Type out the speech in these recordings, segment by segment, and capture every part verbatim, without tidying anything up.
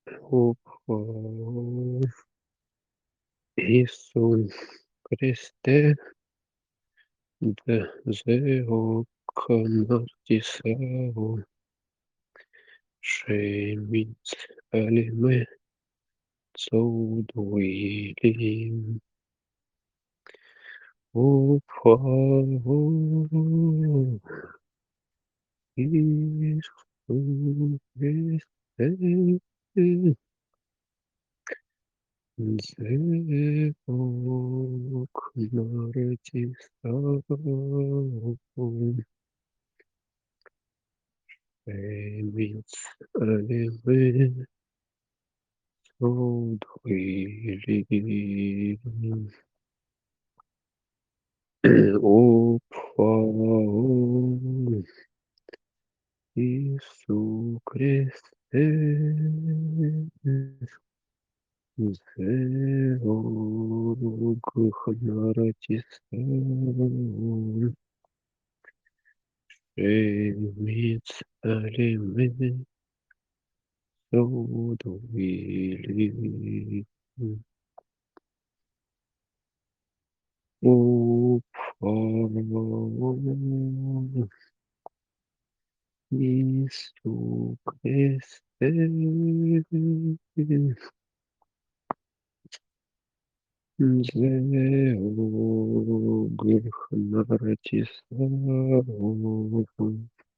Упав Ісус Христе, Дезео Канартісео, Шеміц Аліме Цаудуїлім, Упав Ісус Христе, Дезео Канартісео, Шеміц Аліме Цаудуїлім. Упал Ісу Христе, Зеогхнаратісеу, Шеміц Аліме Цаудуїлім. Упал Ісу Христе, Зеогхнаратісеу,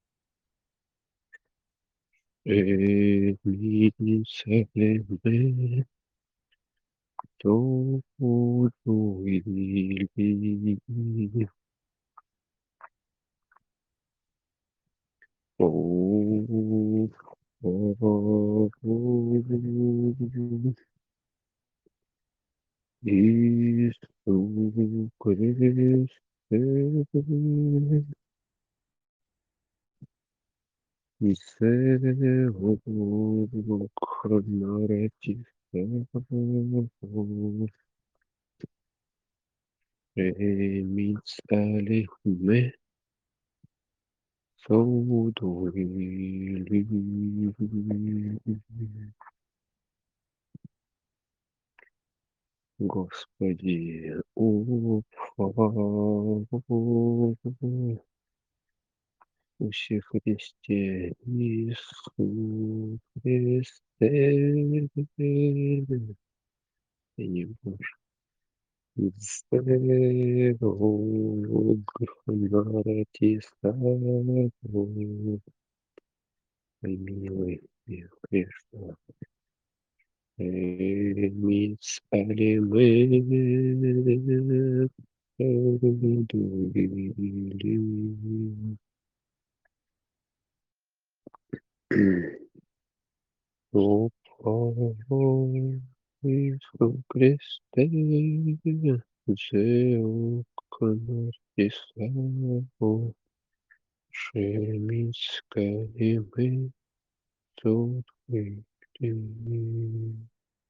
Шеміц Аліме Цаудуїлім. Oh, oh, Iisus Christe, Zeo Chronaretis, Remits Alehme, Саудуили. Господи, Иисусе Христе, Иисус Христе, я не могу. Стерограратисаву, милый и грешный, Эмис Алиме, Дуили. Упал Иисус Христе, Зеу Канартисаву, Шемис Калиме Цаудуили.